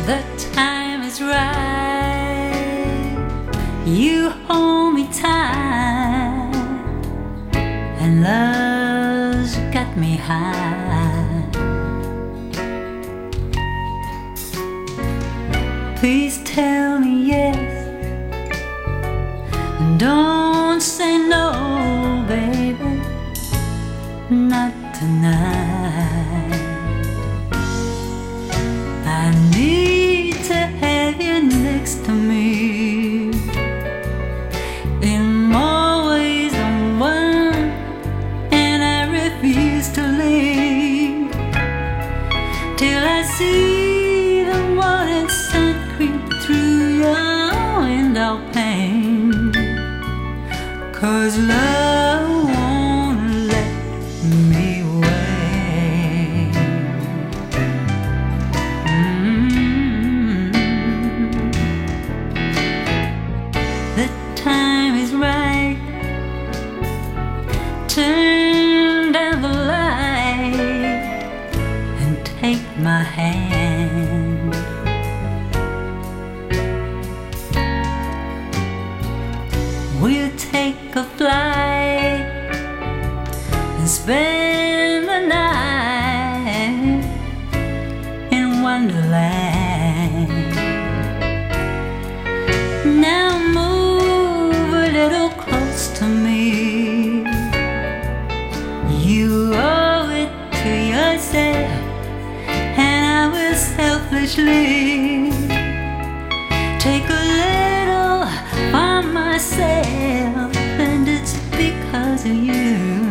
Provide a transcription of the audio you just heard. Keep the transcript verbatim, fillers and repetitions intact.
The time is right. You hold me tight, and love's got me high. Please tell me yes, and don't say no, baby, not tonight. I need to have you next to me in more ways than one, and I refuse to leave till I see the morning sun creep through your window pane. 'Cause love won't let me wait. Mm-hmm. The time is right. Turn down the light and take my hand. We'll take a flight and spend the night in Wonderland. Now move a little close to me. You owe it to yourself, and I will selfishly take a little for myself, and it's because of you.